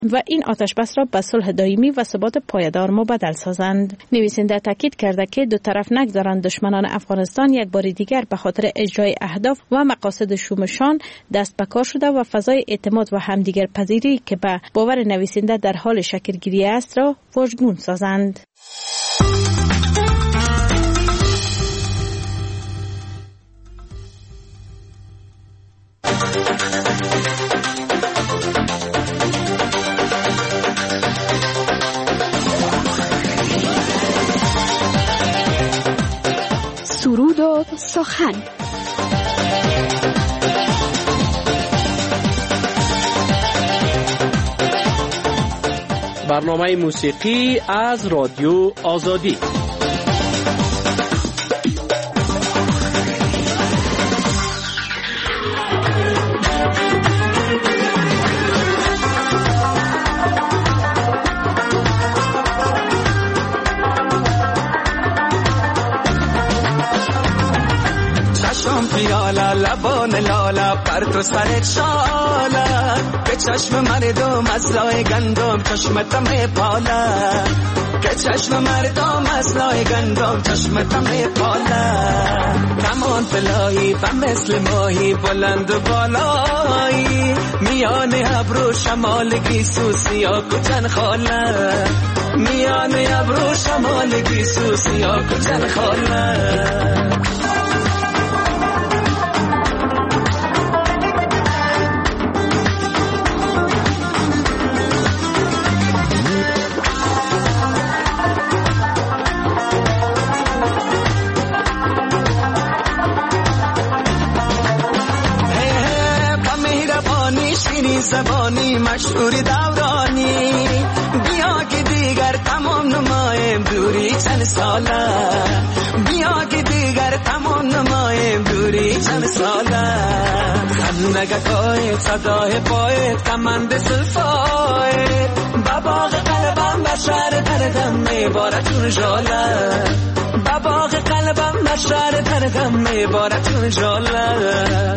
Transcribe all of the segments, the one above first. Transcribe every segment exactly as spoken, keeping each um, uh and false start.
و این آتش بس را به صلح دائمی و ثبات پایدار مبدل سازند. نویسنده تاکید کرده که دو طرف نگذارند دشمنان افغانستان یک بار دیگر به خاطر اجرای اهداف و مقاصد شومشان دست به کار شده و فضای اعتماد و همدیگر پذیری که به باور نویسنده در حال شکلگیری است را واژگون سازند. سرود و سخن. برنامه موسیقی از رادیو آزادی. لبان لالا پر تو سرت شالا که چشم مردم از لای گندم چشمتم پالا که چشم مردم از لای گندم چشمتم پالا کمان طلایی و مثل ماهی بلند و بالایی میان ابرو شمال گیسو سیاه کجن خاله میان ابرو شمال گیسو سیاه کجن خاله زبانی مشهوری دورانی بیا که دیگر تمام نمایم دوری چند ساله بیا که دیگر تمام نمایم دوری چند ساله خندگکای صدای پایت کمند سلفای بباغ قلبم بشار دردم میباره چون جاله بباغ قلبم بشار دردم میباره چون جاله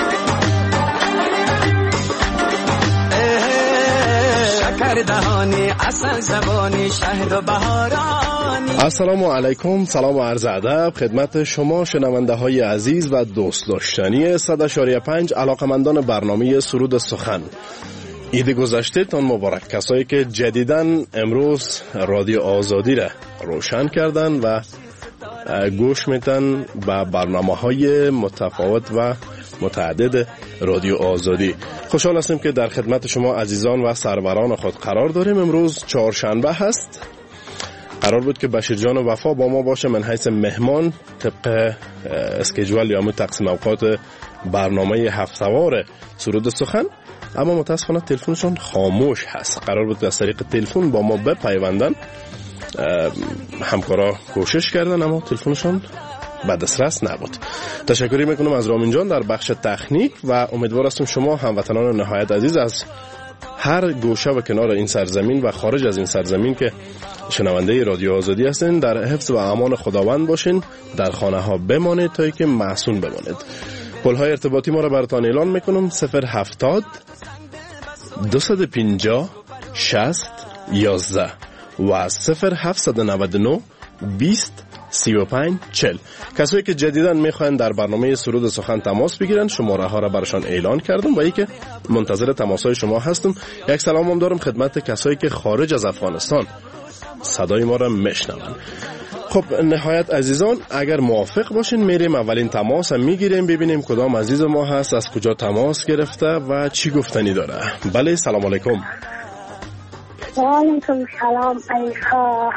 السلام علیکم، سلام و عرض ادب خدمت شما شنونده های عزیز و دوست داشتنی صد اشاریه پنج علاقمندان برنامه سرود سخن. عید گذشته تان مبارک. کسایی که جدیداً امروز رادیو آزادی را روشن کردن و گوش میتن به برنامه های متفاوت و متعدد رادیو آزادی. خوشحال هستیم که در خدمت شما عزیزان و سروران خود قرار داریم. امروز چهارشنبه هست. قرار بود که بشیر جان و وفا با ما باشه من حیث مهمان طبق اسکیجول یا تقسیم اوقات برنامه هفت سوار سرود سخن، اما متاسفانه تلفنشون خاموش هست. قرار بود از طریق تلفن با ما بپیوندن. همکارا کوشش کردن اما تلفنشون به دسترس نبود. تشکری میکنم از رامین جان در بخش تکنیک و امیدوار هستم شما هموطنان نهایت عزیز از هر گوشه و کنار این سرزمین و خارج از این سرزمین که شنونده رادیو آزادی هستین در حفظ و امان خداوند باشین، در خانه ها بمانید تا اینکه محسون بمانید. پل‌های ارتباطی ما را براتون اعلان میکنم: صفر هفتاد دویست و پنجاه شصت یازده و صفر هفتصد و نود و نه بیست سی و پنج چهل. کسایی که جدیداً میخواین در برنامه سرود سخن تماس بگیرن شماره ها را براشان اعلان کردم و ای که منتظر تماسای شما هستم. یک سلام هم دارم خدمت کسایی که خارج از افغانستان صدای ما را میشنون. خب نهایت عزیزان اگر موافق باشین میریم اولین تماس هم میگیریم ببینیم کدام عزیز ما هست، از کجا تماس گرفته و چی گفتنی داره. بله سلام علیکم. و علیکم سلام. ای خواهر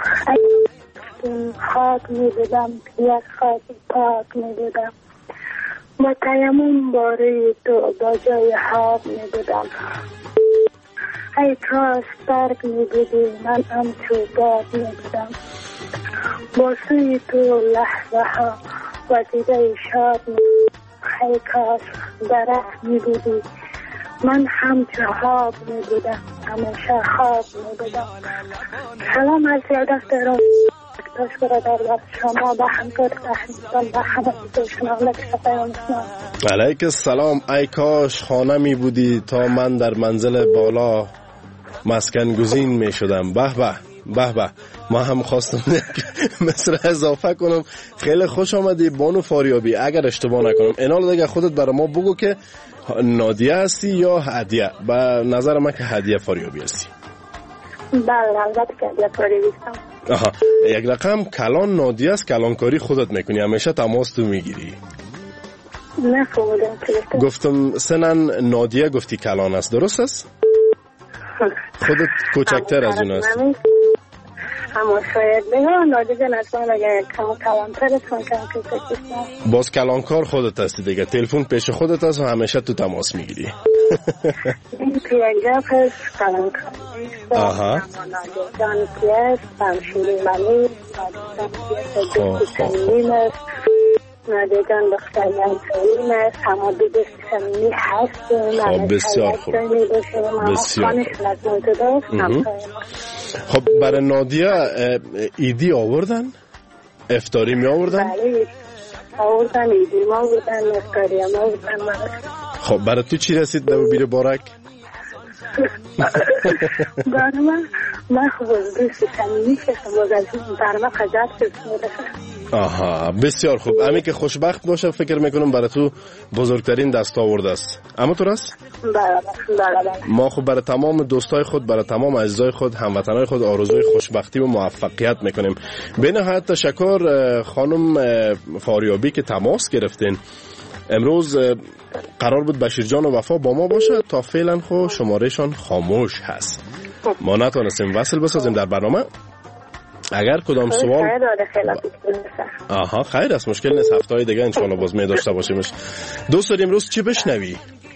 خاک می بدم یک خاک پاک می بدم با تیمون باره تو با جای حاب می بدم. ای کاش برگ می بدی من هم چوباب می بدم با سوی تو لحظه ها و دیده شاد می بدم. ای کاش درخت می بدی من هم چهاب می بدم همیشه خواب می بدم. سلام از یادست رو تشکر در وقت شما به همکار تحریستان به همه دوشنامه شفایان اسلام. علیک السلام. ای کاش خانه می بودی تا من در منزل بالا مسکن گزین می شدم. به به به به. ما هم خواستم مثل اضافه کنم. خیلی خوش آمدی بانو فاریابی. اگر اشتباه نکنم اینا دیگه خودت برای ما بگو که نادیه هستی یا هدیه. به نظر من که هدیه فاریابی هستی. بله البته که هدیه فاریابی هستم. آها. یک رقم کلان نادیه است. کلانکاری خودت میکنی، همیشه تماس تو میگیری. نه خودم گفتم سنن نادیه گفتی کلان است، درست است؟ خودت کوچکتر از اون است. اما شاید بگم نادیه جان اصلا اگر کم کلانتر است کم کم. باز کلانکار خودت هستی دیگه. تلفن پیش خودت است و همیشه تو تماس میگیری. این پیانجا پس کلانکار. آها. نادیه جان کیست؟ همشیری ملی. نادیه جان کیست؟ نادیه جان دختری همساییم است. همه دو دوست صمیمی هستیم. خب بسیار خوب. بسیار خوب. خب برای نادیه ایدی آوردن؟ افطاری می آوردن؟ بله آوردن، ایدی ما آوردن، افطاری هم آوردن. خب برای تو چی رسید دو بیر بارک؟ برای من من خوب دوست صمیمی هستم. باز از این برای من خجالت شد. آها بسیار خوب. امی که خوشبخت باشه فکر میکنم برای تو بزرگترین دست آورده است. اما تو راست؟ بله بله. ما خب برای تمام دوستای خود، برای تمام عزیزای خود، هموطنای خود آرزوی خوشبختی و موفقیت میکنیم. به نهایت تشکر خانم فاریابی که تماس گرفتین. امروز قرار بود بشیر جان و وفا با ما باشه، تا فعلا خو شمارهشان خاموش هست. ما نتونستیم وصل بسازیم در برنامه. اگر کدام سوال آها خیر است، مشکل نیست. هفته های دیگه انشالله باز می داشته باشیمش. دوست داریم امروز چی بشنوی؟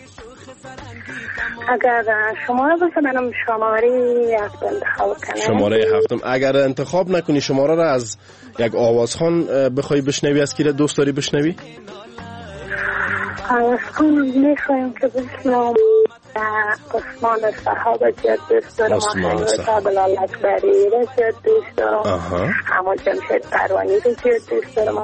اگر شماره باشه منم شماره هفتم انتخاب کنم. شماره هفتم. اگر انتخاب نکنی شماره را از یک آوازخوان بخوای بشنوی، از کی دوست داری بشنوی؟ آوازخوان میخوایم که بشنوم عثمان صحاب زیاد دوست دارم. عثمان صحاب بلال اکبری را زیاد دوست دارم. اما جمشید پروانی را زیاد دوست دارم.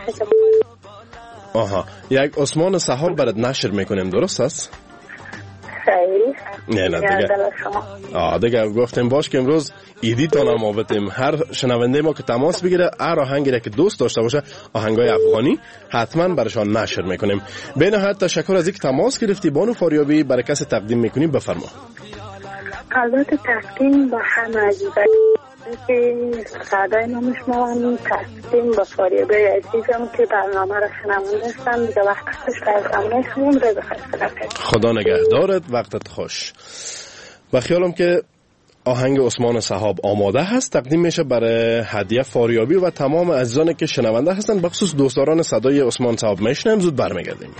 آها یک عثمان صحاب برات نشر میکنیم، درست است؟ خیلی نه نه دیگه آه دیگه گفتیم باش که امروز ایدی تا ما بتیم هر شنونده ما که تماس بگیره هر آهنگی را که دوست داشته باشه آهنگای افغانی حتما برشان نشر میکنیم. به نهایت تشکر از اینکه تماس گرفتی بانو فاریابی. برای کسی تقدیم میکنیم بفرما. البته تقدیم با همه عزیزان که صدای نامش موانی تقدیم با فاریابی عزیزم که برنامه را شنونده هستم. دیگه وقت خوش برسم نشونیم رضا خسته. خدا نگهدارت، وقتت خوش. و خیالم که آهنگ عثمان صحاب آماده هست، تقدیم میشه برای هدیه فاریابی و تمام عزیزانی که شنونده هستن، بخصوص دوستداران صدای عثمان صحاب. میشنیم زود برمیگردیم.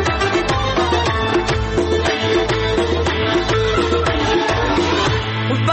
و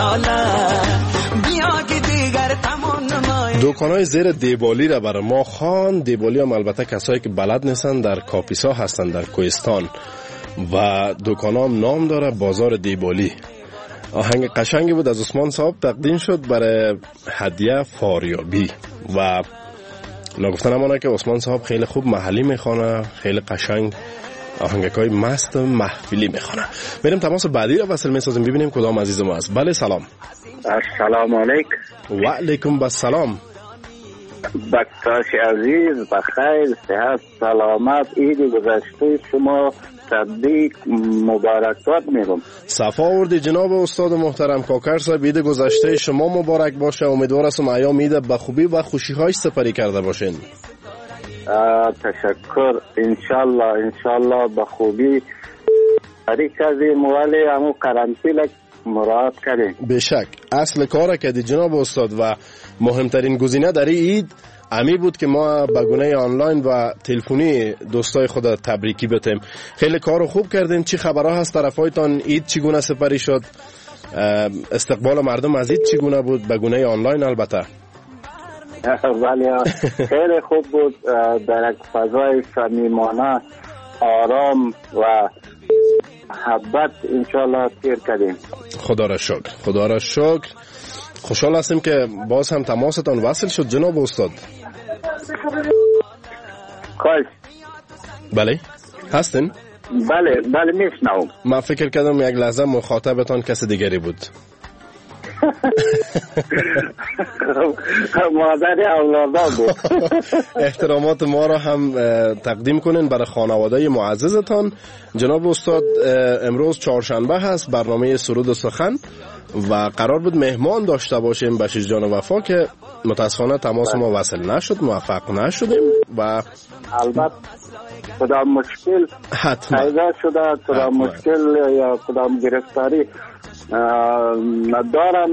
شاله بیا که دیگر تمام نمای. دکان‌های زیر دیبالی را برای ما خان. دیبالی هم البته کسایی که بلد نیستن در کاپیسا هستن در کوهستان و دکانام نام داره بازار دیبالی. آهنگ قشنگی بود از عثمان صاحب تقدیم شد برای هدیه فاریابی و نگفتن امانه که عثمان صاحب خیلی خوب محلی میخوانه، خیلی قشنگ آهنگکای مست محفلی میخوانه. بریم تماس بعدی را وصل میسازیم ببینیم کدام عزیز ما است. بله سلام. السلام علیکم. و علیکم السلام. بکتاش عزیز بخیر، صحت سلامت، عید گذشته شما تبریک مبارکات میگم. صفا آوردی جناب استاد محترم کاکر صاحب. عید گذشته شما مبارک باشه. امیدوار هستم ایام عید به خوبی و خوشی هایش سپری کرده باشین. تشکر. انشالله انشالله به خوبی سپری کردیم ولی همون قرنطینه مراعات کردیم. بشک اصل کار کردی جناب استاد و مهمترین گزینه در عید امی بود که ما به گونه آنلاین و تلفنی دوستای خود تبریکی بتیم. خیلی کارو خوب کردین. چی خبرها هست طرفایتان؟ عید چگونه سپری شد؟ استقبال مردم از عید چگونه بود به گونه آنلاین؟ البته ولی خیلی خوب بود، در یک فضای صمیمانه آرام و محبت انشالله تیر کردیم. خدا را شکر. خدا را شکر. خوشحال هستیم که باز هم تماستان وصل شد جناب استاد. خوش. بله هستین؟ بله بله میشنوم. من فکر کردم یک لحظه مخاطبتان کس دیگری بود. مادر اولادا بود. احترامات ما را هم تقدیم کنین برای خانواده معززتان. جناب استاد امروز چهارشنبه هست، برنامه سرود و سخن و قرار بود مهمان داشته باشیم بشیر جان وفا که متاسفانه تماس ما وصل نشد، موفق نشدیم و البته کدام مشکل حتما پیدا شده، کدام مشکل یا کدام گرفتاری ندارم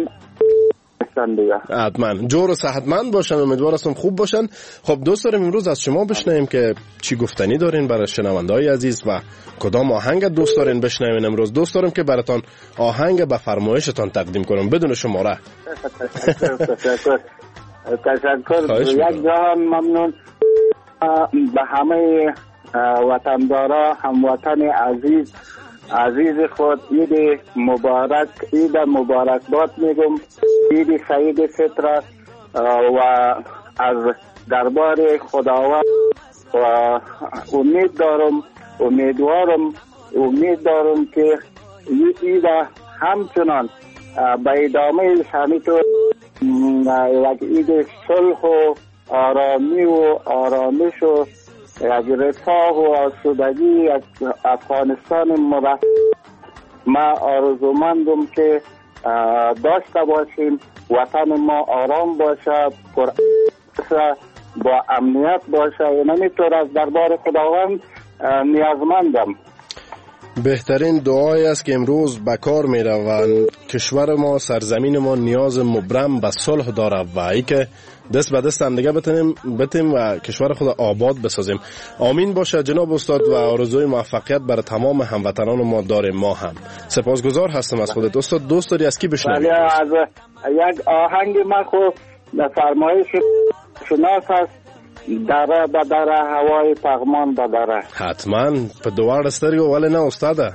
حتما جور و صحتمند باشن. امیدوار هستم خوب باشن. خب دوست داریم امروز از شما بشنویم که چی گفتنی دارین برای شنونده‌های عزیز و کدام آهنگ دوست دارین بشنوین. امروز دوست دارم که براتون آهنگ به فرمایشتان تقدیم کنم بدون شماره. تشکر تشکر. یک جهان ممنون به همه وطندارا، هموطن عزیز عزیز خود. عید مبارک، عید مبارکباد میگم، عید سعید فطر و از دربار خداوند و امید دارم امیدوارم امید دارم که این عید همچنان به ادامه همینطور یک عید صلح و آرامی و آرامش و یک رفاه و آسودگی از افغانستان مرفه ما آرزومندم که داشته باشیم. وطن ما آرام باشه، پر با امنیت باشه. اینطور از دربار خداوند نیازمندم. بهترین دعایی است که امروز به کار میره و کشور ما، سرزمین ما نیاز مبرم به صلح داره و ای که دست به دست هم دیگه بتونیم بتیم و کشور خود آباد بسازیم. آمین باشه جناب استاد و آرزوی موفقیت برای تمام هموطنان ما داریم. ما هم سپاسگزار هستم از خودت استاد. دوست داری از کی بشنوی؟ از یک آهنگ من خود فرمایش شناس هست، دره به دره هوای پغمان به دره. حتما په دوار سترګو ولی نه استاده.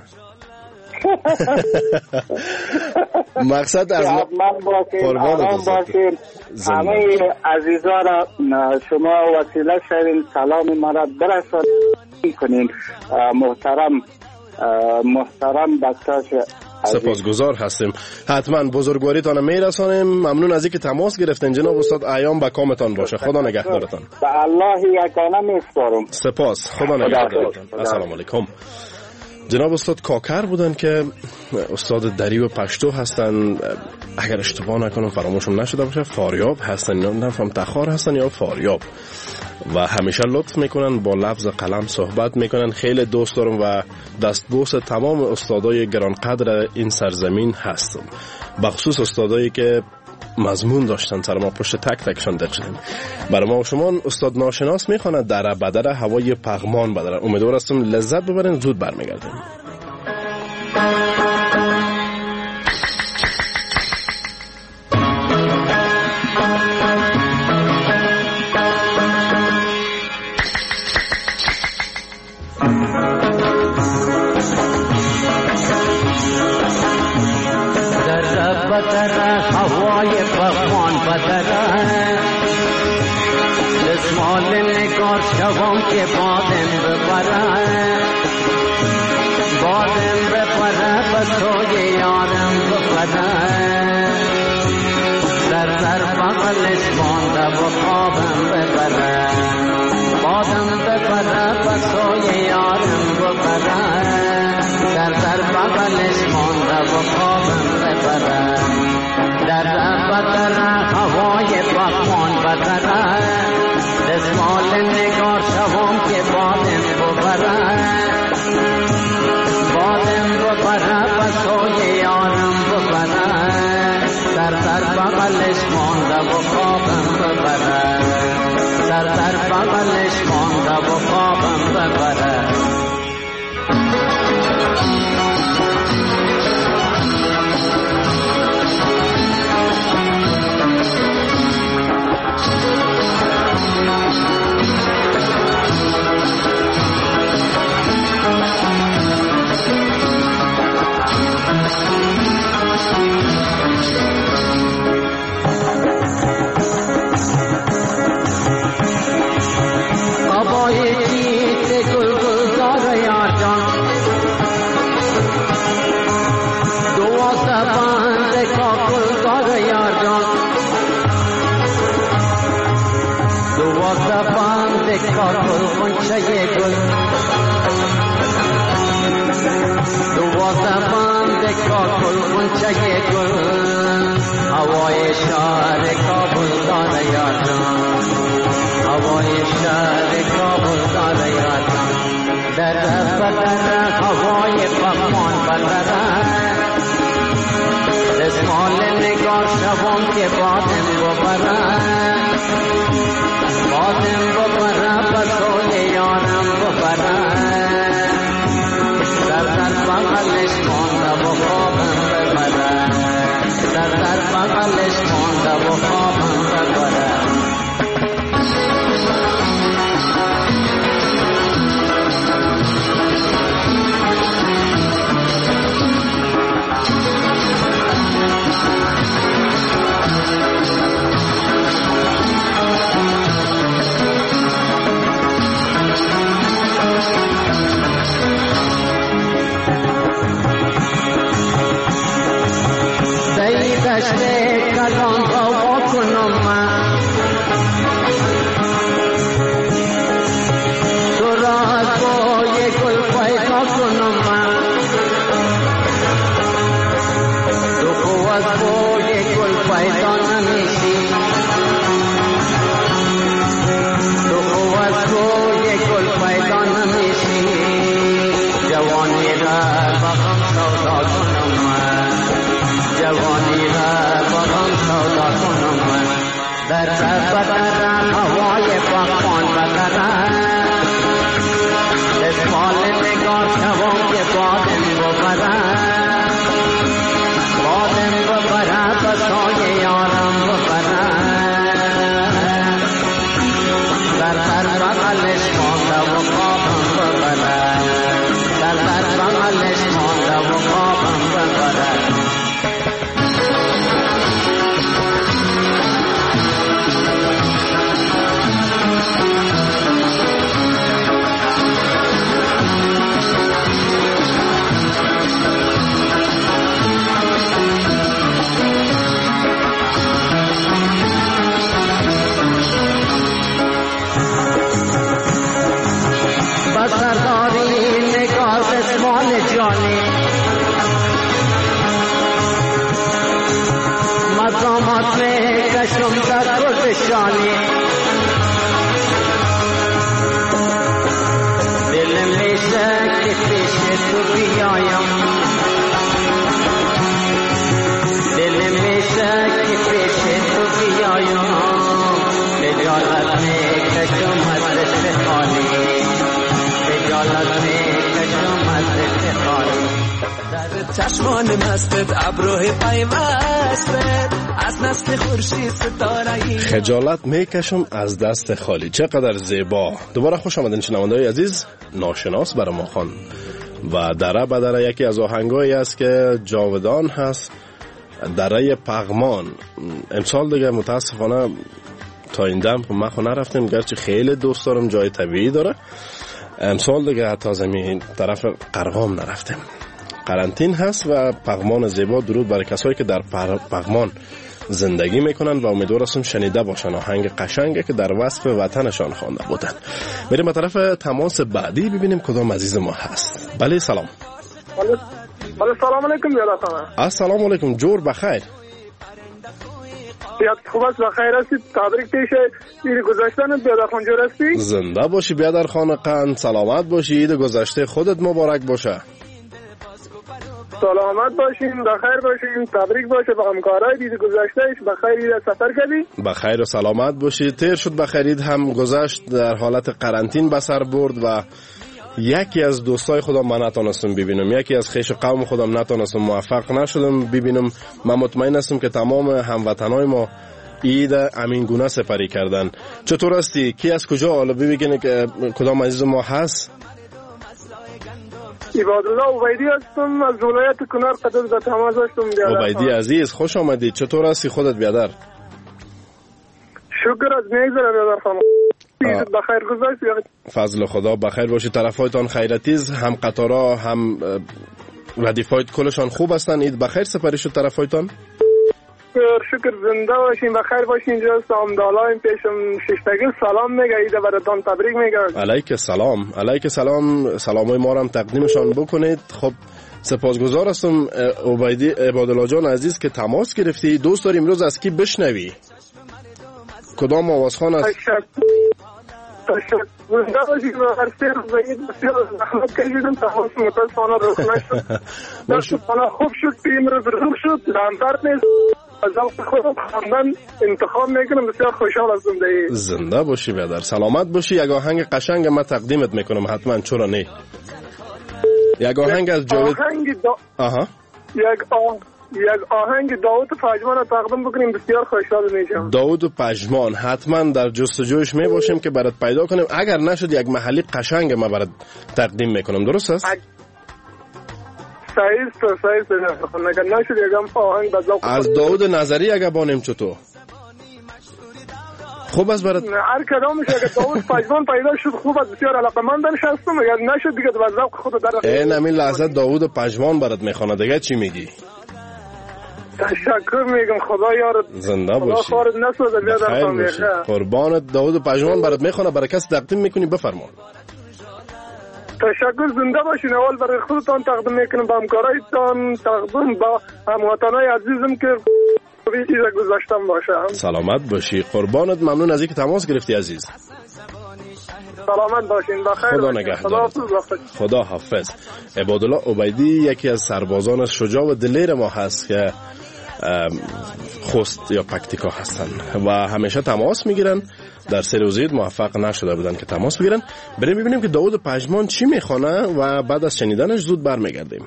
مقصد از من باشین، آرام باشین. همه عزیزا را شما وسیله شدین سلام مرا برسان کنین. محترم محترم بکتاش سپاسگزار هستیم. حتما بزرگواریتان میرسانیم. ممنون از اینکه تماس گرفتین جناب استاد. ایام به کامتان باشه. خدا نگهدارتان. به الله یگانه میسپارم. سپاس. خدا نگهدارتان. السلام علیکم. جناب استاد کاکر بودن که استاد دری و پشتو هستن، اگر اشتباه نکنم فراموشم نشده باشه فاریاب هستن، نمیدونم تخار هستن یا فاریاب و همیشه لطف میکنن، با لفظ قلم صحبت میکنن. خیلی دوست دارم و دستبوس تمام استادای گرانقدر این سرزمین هستم، بخصوص استادایی که مضمون داشتن سر ما پشت تک تکشان دق شدیم. برای ما و شما استاد ناشناس میخواند دره بدره هوای پغمان بدره. امیدوار هستم لذت ببرین. زود برمیگردیم. شوم که بادم ببره بادم ببره به سوی یارم ببره در در بغلش مانده و خوابم ببره بادم ببره به سوی یارم ببره در در بغلش مانده و خوابم ببره در بدره هوای پاکمان بدره دستمال نگار شوم که بادم ببره بادم ببره به سوی یارم ببره در در بغلش مانده و خوابم ببره در در بغلش مانده و خوابم ببره هوای شهر کابل داره یادم هوای شهر کابل داره یادم در بدر هوای پاکمان بدره دستمال نگار شوم که بادم ببره بادم ببره به سوی یارم ببره در در بغلش مانده و خوابم ببره در در بغلش مانده و خوابم ببره دشته کلان هوا کنم من تو را از بوی گل پیدا کنم من تو خو از بوی گل پیدا نمیشی تو خو از بوی گل پیدا نمیشی جوانی را بغم سودا کنم من جوانی را بغم سودا کنم من در بدر هوای پاکمان بدره دستمال نگار شوم که بادم ببره بادم ببره به سوی یارم ببره در در بغلش مانده و خوابم ببره در در بغلش مانده و خوابم ببره بسرداری نگار دستمال جانی مقامات میں کشم در گلشانی دل میں شک پیش تو بیایم دل میں شک پیش تو بیایم خجالت میں کشم حضرت خالی خجالت میں کشم حضرت خالی در چشمان مستت ابروی پیوستت از نسل خورشید ستاره خجالت میکشم از دست خالی. چقدر زیبا. دوباره خوش آمدین شنونده‌های عزیز. ناشناس برای ما خوان و دره به دره یکی از آهنگایی است که جاودان هست. دره پغمان. امسال دیگه متاسفانه تا این دم ما خو نرفتیم، گرچه خیلی دوست دارم، جای طبیعی داره. امسال دیگه حتی زمین طرف قرغام نرفتیم. قرنطین هست و پغمان زیبا. درود برای کسایی که در پغمان زندگی میکنن و امیدوار هستم شنیده باشن آهنگ قشنگی که در وصف وطنشان خوانده بودن. میریم به طرف تماس بعدی ببینیم کدام عزیز ما هست. بله سلام. بله سلام علیکم بیادر خانه. السلام علیکم، جور بخیر. یاد خوب است، بخیر هستی؟ تبریک پیش عید گذشتن بیادر خان، جور هستی؟ زنده باشی بیادر خان قند، سلامت باشی، عید گذشته خودت مبارک باشه. سلامت باشین، بخیر باشین، تبریک باشه به همکارای عید گذشتهش. بخیر عید سفر کردی؟ بخیر و سلامت باشی. تیر شد بخیر، عید هم گذشت در حالت قرنطین به سر برد و یکی از دوستای خودم من نتونستم ببینم، یکی از خیش قوم خودم نتونستم، موفق نشدم ببینم. من مطمئن هستم که تمام هموطنای ما عید امین گونه سپری کردن. چطور هستی؟ کی از کجا؟ حالا ببینید که کدام عزیز ما هست. عبادالله عبیدی هستم از ولایت کنر، قدر به تماس هستم بیادر. عبیدی عزیز خوش آمدید. چطور هستی خودت بیادر؟ شکر از میگذره بیادر خانم. بخیر گذشت. فضل خدا بخیر باشی. طرفایتان خیرتیز، هم قطارا هم ردیفایت کلشان خوب هستن؟ عید بخیر سپری شد طرفایتان؟ شکر زنده باشین، بخیر باشین. اینجا سامدالایم پیشم ششتگی سلام میگه، عید براتون تبریک میگه. علیک سلام. علیک سلام. سلامای ما رو هم تقدیمشان بکنید. خب سپاسگزار هستم عبیدی عبادالله جان عزیز که تماس گرفتی. دوست داری امروز از کی بشنوی؟ کدام آوازخوان است؟ تشکر. زنده باشید و هر سه روز عید بسیار زحمت کشیدم، تماس متاسفانه رخ نشد. متاسفانه خوب شد که امروز رخ شد. لامبرد نیست. از ذوق خودم خواندن انتخاب میکنم. بسیار خوشحال هستم دیگه. زنده باشی بیادر، سلامت باشی. یک آهنگ قشنگ من تقدیمت میکنم حتما، چرا نه؟ یک آهنگ از جاوید دا... آها یک آه... یک آهنگ داوود پژمان رو تقدیم بکنیم، بسیار خوشحال میشم. داوود پژمان حتما در جستجویش می باشیم که برات پیدا کنیم. اگر نشد یک محلی قشنگ ما برات تقدیم میکنم. درست است؟ اگ... صحیح است، صحیح است. اگر نشد یک آهنگ به ذوق از داوود نظری اگه بانیم چطور؟ خوب است برات. هر کدامش اگه داوود پژمان پیدا شد خوب است، بسیار علاقه‌مندم هستم. اگر نشد دیگه به ذوق خود در این همین لحظه داوود پژمان برات میخونه. دیگه چی میگی؟ تشکر میگم. خدا یارت زنده باشی. خدا خارت نسوزه بیادر خانم. قربانت. داوود پژمان برات میخونه، برای کس تقدیم میکنی؟ بفرما. تشکر، زنده باشین. اول برای خودتان تقدیم میکنم، با همکارایتان تقدیم، با هموطنای عزیزم که عید گذاشتم باشه. سلامت باشی. قربانت. ممنون از اینکه تماس گرفتی عزیز. سلامت باشین. بخیر. خدا نگهدار. خدا حافظ. عبادالله عبیدی یکی از سربازان شجاع و دلیر ما هست که خوست یا پکتیکا هستن و همیشه تماس میگیرن. در سه روز عید موفق نشده بودن که تماس بگیرن. بریم ببینیم که داوود پژمان چی میخونه و بعد از شنیدنش زود برمیگردیم.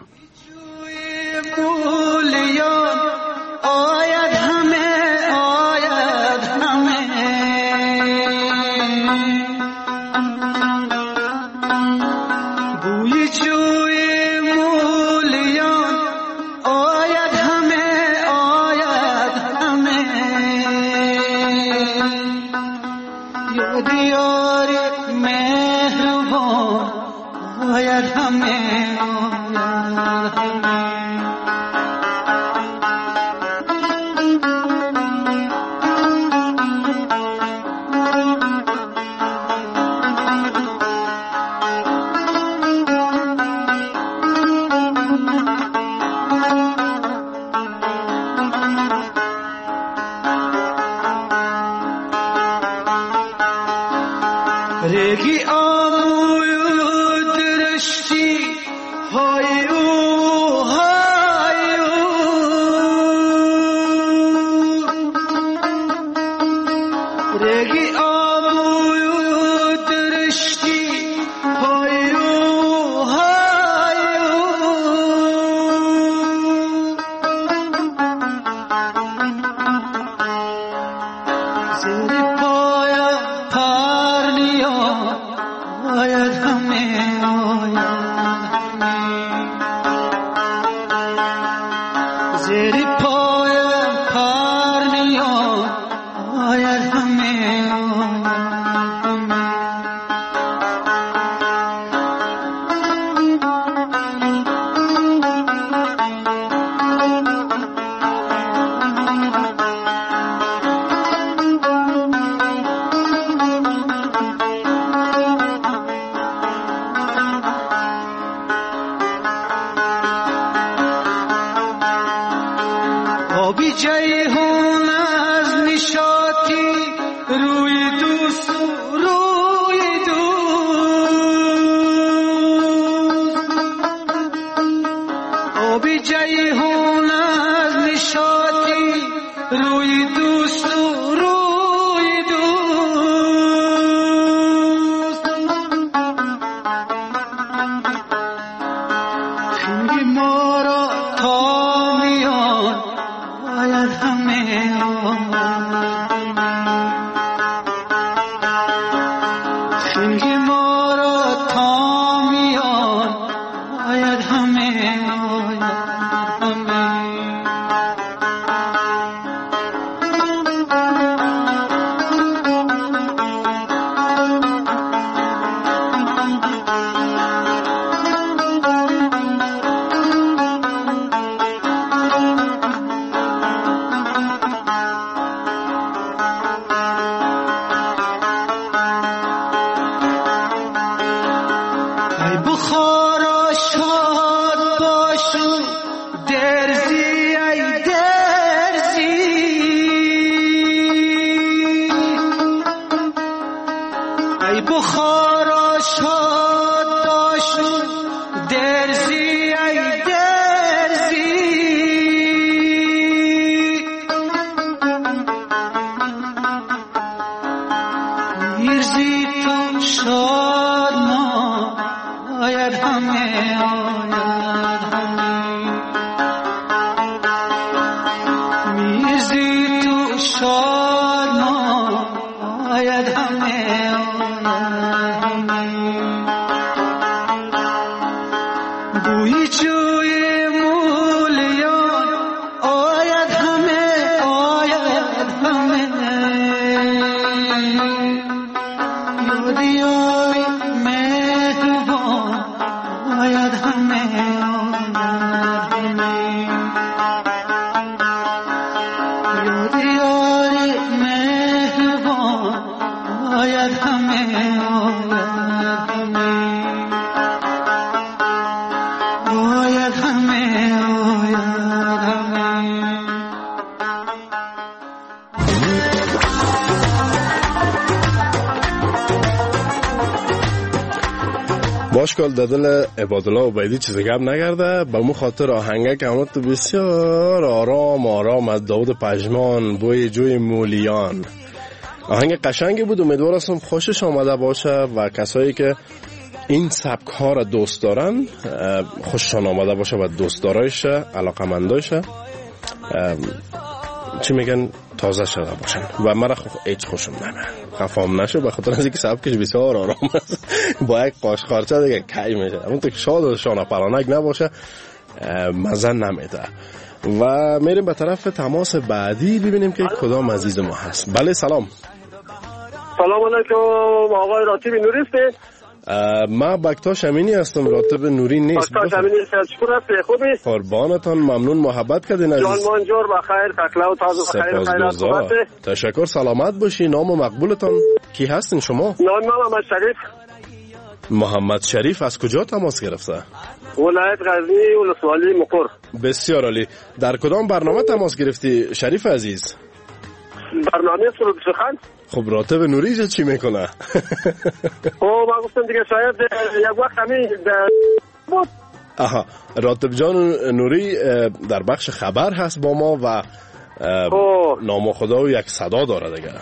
آید همه آید همه بوی جوی مولیان آید همه آید همه یاد یار مهربان آید همه آید همه رگی آموی درشتی های او های او رگی آموی درشتی های او های او زیر پایا پرنیا آید همه آید همه زیر پایا پرنیا آید همه آبی جیهون از نشاطی روی دوست روی دوست آبی جیهون از نشاطی روی دوست روی دوست خنگ ما را تا میان باید همه خنگ ما را تا میان باید همه باشکال در دل عبادالله عبیدی چیز گپ نگرده به مو خاطر آهنگه که همون تو بسیار آرام آرام از داود پژمان بوی جوی مولیان آهنگ قشنگی بود. امیدوار هستم خوشش آمده باشه و کسایی که این سبک ها را دوست دارن خوششان آمده باشه و دوستدارایش علاقمندایش چی میگن تازه شده باشن و مرا خو... هیچ خوشم نمیاد خفام نشه به خاطر از اینکه سبکش بسیار آرام است با یک قاشقارچه دیگه کی میشه اون تو شاد و شانه پرانک نباشه مزه نمیده. و میریم به طرف تماس بعدی ببینیم که کدام عزیز ما هست. بله سلام. سلام علیکم آقای راتب نوری است؟ ما بکتاش امینی هستم. راتب نوری نیست. بکتاش امینی شکر هستی خوبی؟ قربانتان ممنون محبت کردین عزیز. جان منجور بخیر تکلا و تازه بخیر خیرات خوبه. تشکر سلامت باشی. نام و مقبولتان کی هستین شما؟ نام محمد شریف. محمد شریف از کجا تماس گرفته؟ ولایت غزنی ولسوالی مقر. بسیار عالی. در کدام برنامه تماس گرفتی شریف عزیز؟ برنامه سرود سخن. خب راتب نوری چی میکنه؟ او ما گفتم دیگه شاید یک وقت همین بود. آها راتب جان نوری در بخش خبر هست با ما و نام خدا و یک صدا داره دیگه.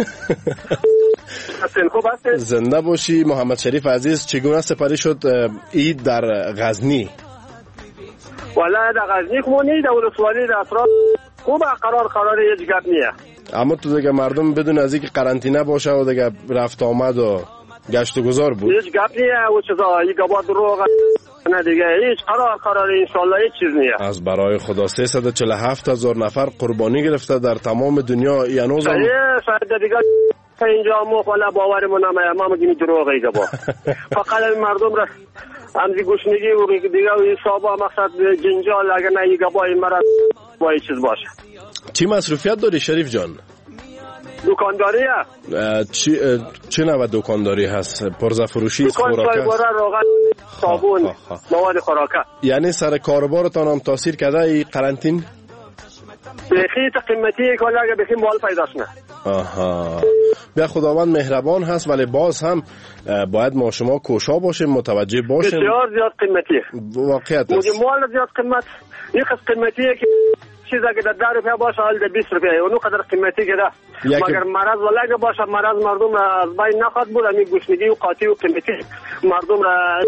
زنده باشی محمد شریف عزیز. چگونه سپری شد عید در غزنی؟ والا در غزنی خمونی در ولسوالی در اطراف خوب قرار قرار یه جگب نیه. اما تو دیگه مردم بدون از اینکه قرنطینه باشه و دیگه رفت آمد و گشت و گذار بود. هیچ گپ نیه و چیزا یک گبا دروغ نه دیگه هیچ قرار قرار انشالله هیچ چیز نیه. از برای خدا سیصد و چهل و هفت هزار نفر قربانی گرفته در تمام دنیا. یعنی شاید دیگه اینجا مو والا باورمون نمیاد ما میگیم دروغ ای گبا. فقط مردم را همزی گوشنگی و دیگه حسابا مقصد جنجال اگر نه یک گبا این مرد با این چیز باشه. چی مصروفیت داری شریف جان؟ دکانداری هست. چی چه نوع دکانداری هست؟ پرزه فروشی، خوراک؟ دکان سایبره، روغن، صابون، مواد خوراکه. یعنی سر کاربارتان هم تاثیر کرده ای قرنطین؟ بخی تا قیمتی کالا اگه بخی مال پیداش نه. آها. بیا خداوند مهربان هست ولی باز هم باید ما شما کوشا باشیم، متوجه باشیم. بسیار زیاد قیمتی. واقعیت است. مال زیاد قیمت. یک قسم قیمتیه که چیز اگه در ده روپیه باشه حال در بیست روپیه اونو قدر قیمتی که ده. مگر مرض ولی اگه باشه مرض مردم را از بین نخواد بود، همین گوشنگی و قاطی و قیمتی مردم را.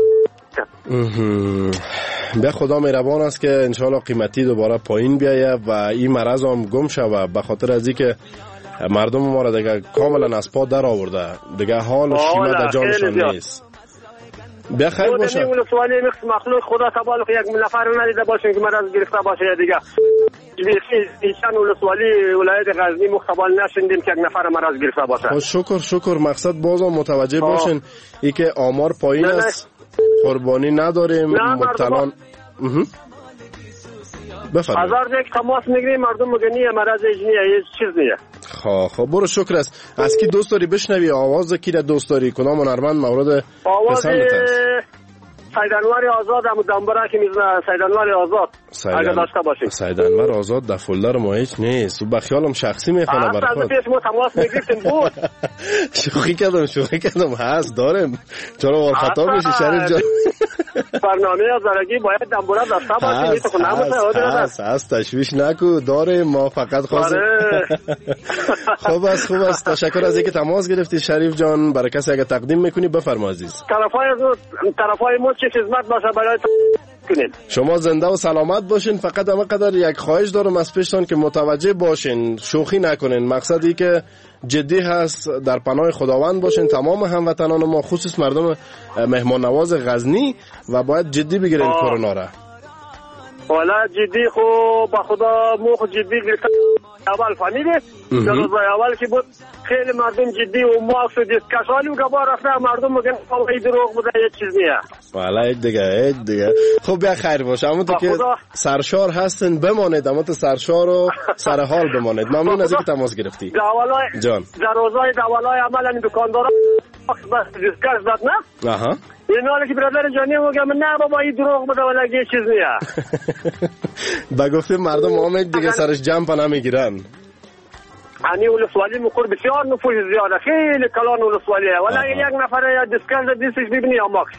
به خدا مهربان است که انشالله قیمتی دوباره پایین بیایه و این مرض هم گم شوه، به خاطر از اینکه مردم ما را دیگه کاملا از پا در آورده، دیگه حال و شیمه در جانشان نیست. به خیر باشه. اون سوالی مخص مخلوق خدا تبارک یک نفر ندیده باشین که مرض گرفته باشه یا دیگه ایشان اون سوالی ولایت غزنی مختبال نشندیم که یک نفر مرض گرفته باشه. خب شکر شکر. مقصد بازم متوجه باشین ای که آمار پایین است، قربانی نداریم، مبتلان بفرمایید. هزار یک تماس میگیریم مردم مگنی مرض اجنیه هیچ چیز نیه. خب خب برو شکر است. از کی دوست داری بشنوی؟ آواز کی را دوست داری؟ کدام هنرمند مورد پسندت است؟ سید انور آزاد هم دنبره که میزنه. سید انور آزاد اگه داشته باشید. سید انور آزاد در فولدر ما هیچ نیست، و بخیالم شخصی میخونه برای خود. از پیش ما تماس میگیریم بود. شوخی کردم شوخی کردم. هست دارم. چرا وار خطا بشی شریف جان؟ برنامه زرگی باید دنبره داشته باشید. هست هست هست تشویش نکو، داره ما فقط خواستیم. خوب است خوب است. تشکر از اینکه تماس گرفتی شریف جان. برای کسی اگه تقدیم میکنی بفرما عزیز. طرفای طرفای ما چه خدمت باشه برای کنید. شما زنده و سلامت باشین. فقط همه قدر یک خواهش دارم از پیشتان که متوجه باشین، شوخی نکنین. مقصدی که جدی هست، در پناه خداوند باشین تمام هموطنان ما، خصوص مردم مهمان نواز غزنی، و باید جدی بگیرین کرونا را. والا جدی خو با خدا مو خو جدی گرفت. اول فهمیده در روز اول که بود خیلی مردم جدی و ماکس و دیسکشالی و گبار رفته مردم مگن این دروغ بوده یه چیز نیه. والا یک دیگه یک دیگه. خب بیا خیر باشه. اما تو که سرشار هستن بمانید، اما تو سرشار و سرحال بمانید. ممنون از اینکه تماس گرفتی جان. در روزای دولای عمل این دکاندارا بس دیسکش داد نه. آها. این حالا که برادر جانی میگم نه بابا این دروغ بوده ولی یه چیز نیه. با گفته مردم آمد دیگه سرش جمع نمیگیرن. انی ولسوالی مقر بسیار نفوذ زیاده، خیلی کلان ولسوالیه ولی یک نفر یا دیسکاند دیسش ببینی یا ماکس.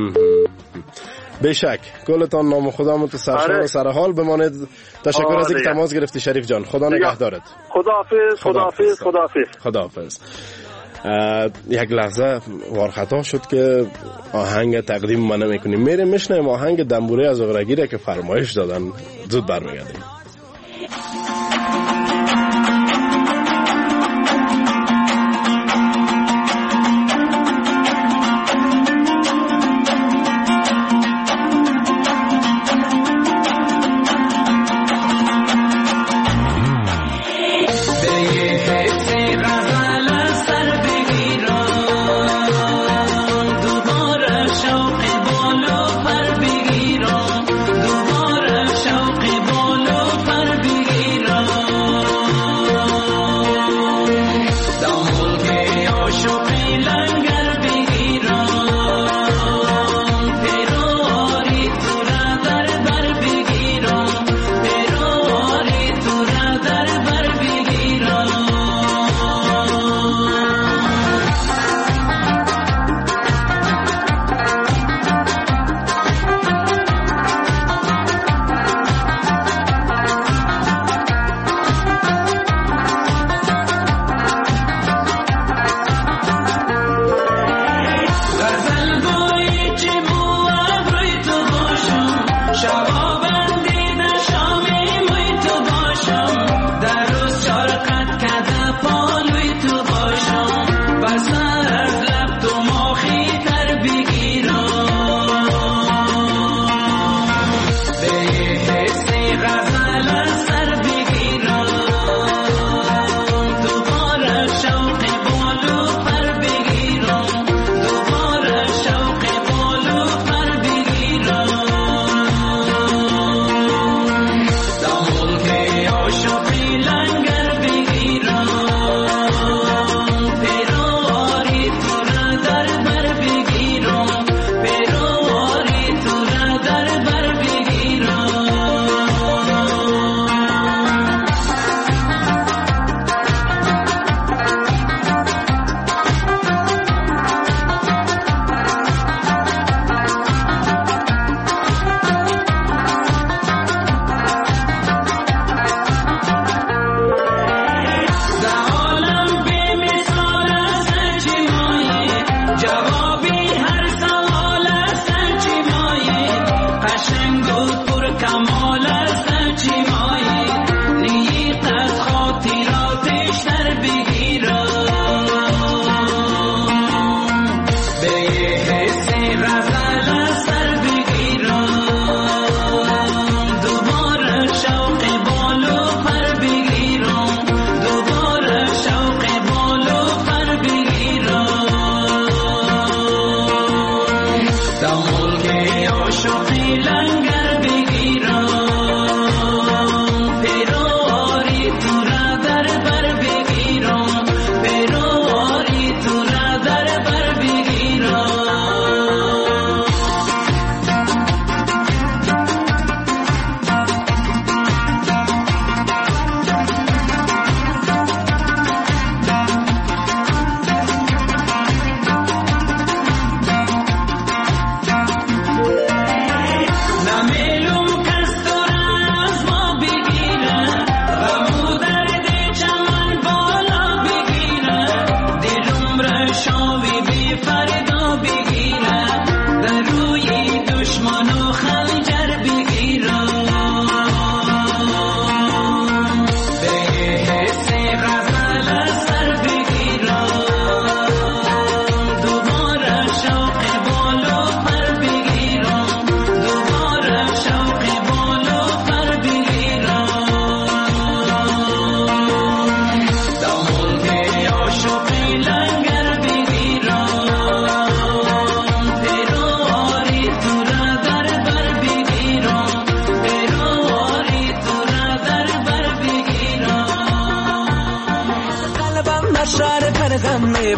بشک کلتان نام خدا مت سرشار و سرحال بماند. تشکر از اینکه تماس گرفتی شریف جان. خدا نگهدارت. خداحافظ خداحافظ خداحافظ خداحافظ. یک لحظه وارخطا شد که آهنگ تقدیم ما نمیکنیم. میریم میشنیم آهنگ دنبوره از اغرگیره که فرمایش دادن. زود برمیگردیم.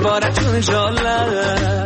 باره جون جاله.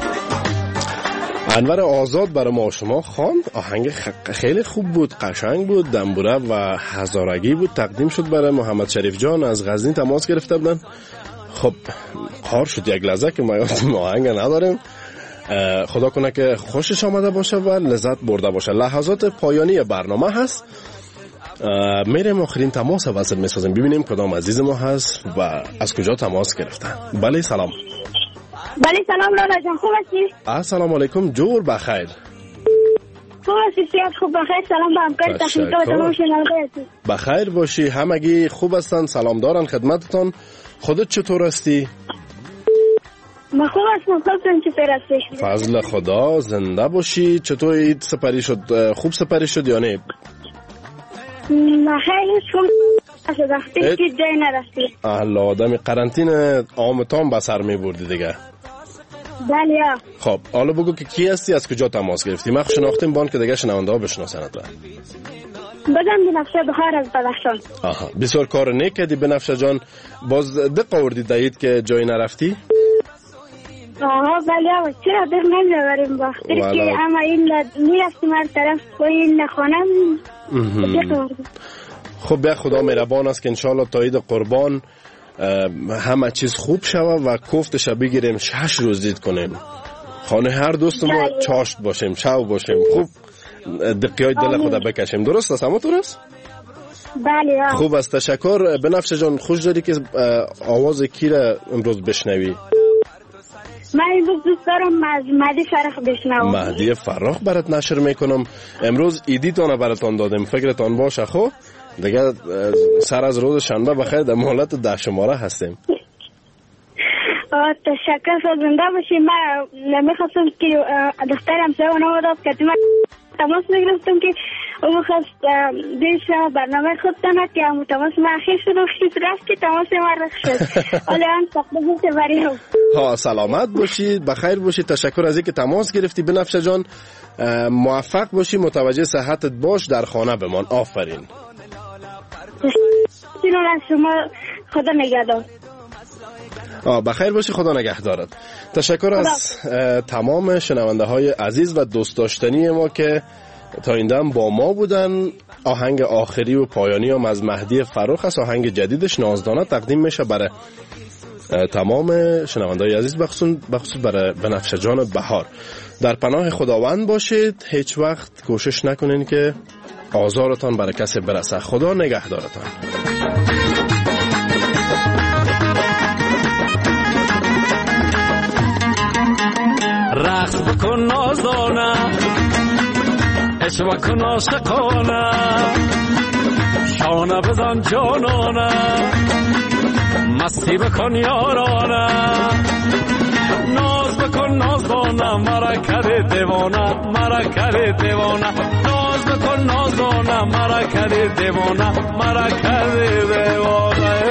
انور آزاد برای ما شما خواند. آهنگ خیلی خوب بود، قشنگ بود، دنبوره و هزارگی بود. تقدیم شد برای محمد شریف جان از غزنی تماس گرفته بودن. خب قار شد یک لحظه که ما یادم آهنگ نداریم. خدا کنه که خوشش آمده باشه و لذت برده باشه. لحظات پایانی برنامه هست. میریم آخرین تماس وصل میسازیم ببینیم کدام عزیز ما هست و از کجا تماس گرفتن. بله سلام. بله سلام لالا جان، خوب هستی؟ السلام علیکم، جور بخیر. خوب هستی؟ سیاد خوب بخیر. سلام به همکار تخنیکی و تمام شنوندگان. بخیر باشی، همگی خوب هستن، سلام دارن خدمتتان. خودت چطور هستی؟ من خوب هستم، خودتون چطور هستی؟ فضل خدا، زنده باشی. چطور عید سپری شد؟ خوب سپری شد یا نه؟ نه خیلی خوب شد، وقتی که جای نرفتی. اهل آدمی قرنطینه آمتان به سر می بردی دیگه. بله. خب حالا بگو که کی هستی، از کجا تماس گرفتی؟ من شناختیم بان که دیگه شنونده ها بشناسند. بدم بنفشه بخار از بدخشان. آها، بسیار کار نیک کردی بنفشه جان. باز دقیقه وردی دهید که جایی نرفتی؟ آها بله، چرا در نمیبریم وقتی که اما این میرفتیم هر طرف و این نخوانم دقیقه وردیم. خب بیا خدا مهربان است که انشالله تا عید قربان همه چیز خوب شود و کوفتش بگیریم شش روز دید کنیم. خانه هر دوست ما چاشت باشیم، شو باشیم، خوب دقیقای دل خدا بکشیم. درست است؟ همه درست؟ بله. خوب است، تشکر. بنفشه جان خوش داری که آواز کی را امروز بشنوی؟ من امروز دوست دارم از مهدی فرخ بشنوم. مهدی فرخ برات نشر میکنم. امروز ایدیتان براتان دادم، فکرتان باشه. خب دیگه سر از روز شنبه بخیر در مهلت ده شماره هستیم. تشکر، زنده باشی. من نمیخواستم که دخترم سه و نو داد که من تماس میگرفتم که او میخواست دیش برنامه خود تنه که همون تماس من اخیر شد و خیز رفت که تماس من رخ شد. حالا هم سخته بسه بریم. ها سلامت باشی، بخیر باشی. تشکر از اینکه تماس گرفتی بنفشه جان. موفق باشی، متوجه صحتت باش، در خانه بمان. آفرین. تشکر از شما، خدا نگهدار. آه بخیر باشی، خدا نگهدارت. تشکر از تمام شنونده های عزیز و دوست داشتنی ما که تا این دم با ما بودن. آهنگ آخری و پایانی هم از مهدی فرخ است. آهنگ جدیدش نازدانه تقدیم میشه برای تمام شنونده های عزیز، بخصوص بخصوص برای بنفشه جان بهار. در پناه خداوند باشید، هیچ وقت کوشش نکنین که آزارتان برای کسی برسه. خدا نگهدارتان. رقص بکن نازانه، عشق بکن عاشقانه، شانه بزن جانانه، مستی بکن یارانه، ناز بکن نازانه، مرا کرده دیوانه، مرا کرده دیوانه، ناز بکن نازانه، مرا کرده دیوانه، مرا کرده دیوانه.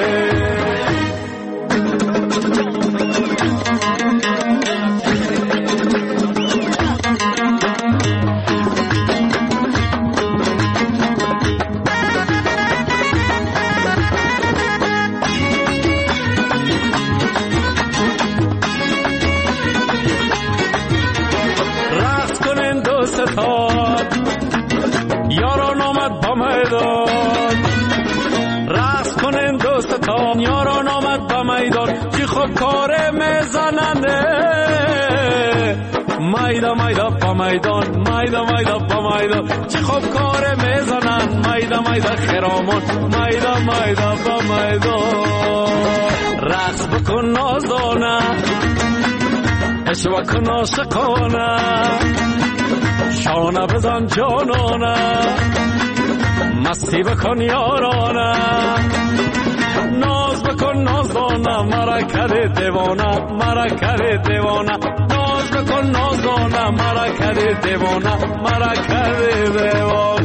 یاران آمد با میدان، رقص کنین دوستان، یاران آمد با میدان، چی خوب کاره میزننده، میدا میدا با میدان، میدا میدا با میدان، چی خوب کاره میزنن، میدا میدا خرامان، میدا میدا با میدان. رقص بکن نازانه، عشق بکن عاشقانه، شانه بزن جانانه، مستی بکن یارانه، ناز بکن نازانه، مرا کرده دیوانه، مرا کرده دیوانه، ناز بکن نازانه، مرا کرده دیوانه، مرا کرده دیوانه.